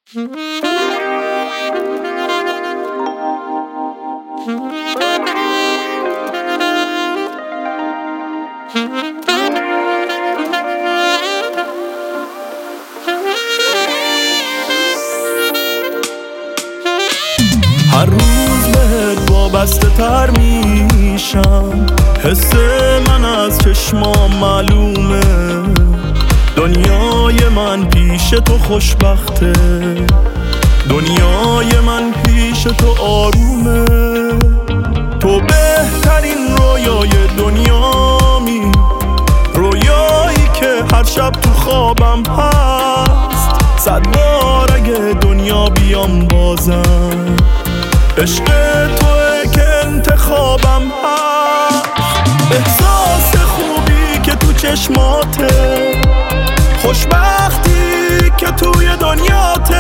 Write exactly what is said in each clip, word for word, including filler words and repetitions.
هر روز بهت وابسته تر میشم، حس من از چشمام معلومه، دنیای من پیش تو خوشبخته، دنیای من پیش تو آرومه. تو بهترین رویای دنیامی، رویایی که هر شب تو خوابم هست، صد بار اگه دنیا بیام بازم، عشق توه که انتخابم هست. احساس خوبی که تو چشماته، خوشبختی که توی دنیاته،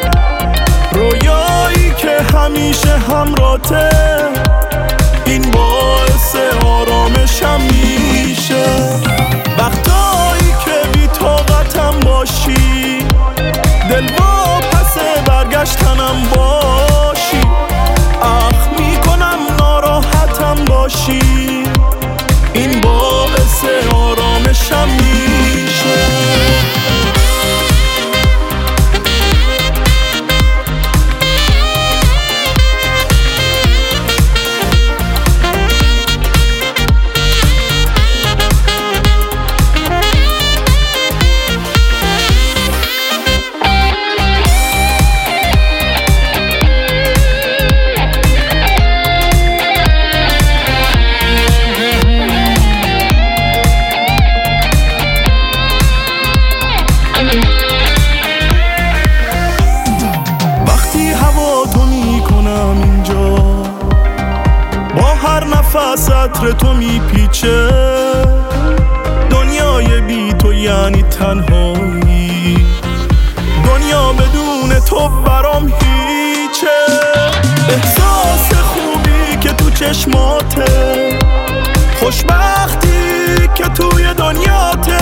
رویایی که همیشه همراته، این باعث آرامشم میشه. وقتایی که بی طاقتم باشی، دل با پس برگشتنم باشی، اخ میکنم ناراحتم باشی، این باعث آرامشم میشه. نفس عطر تو میپیچه، دنیای بی تو یعنی تنهایی، دنیا بدون تو برام هیچه. احساس خوبی که تو چشماته، خوشبختی که توی دنیاته،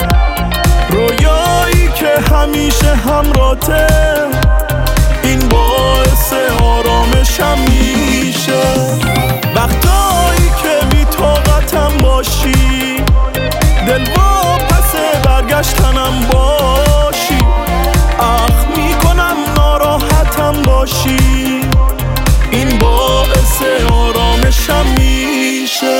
رویایی که همیشه همراته، این باعث آرامشم میشه. وقتایی که بی طاقتم باشی، دل با پس برگشتنم باشی، اخ میکنم ناراحتم باشی، این باعث آرامشم میشه.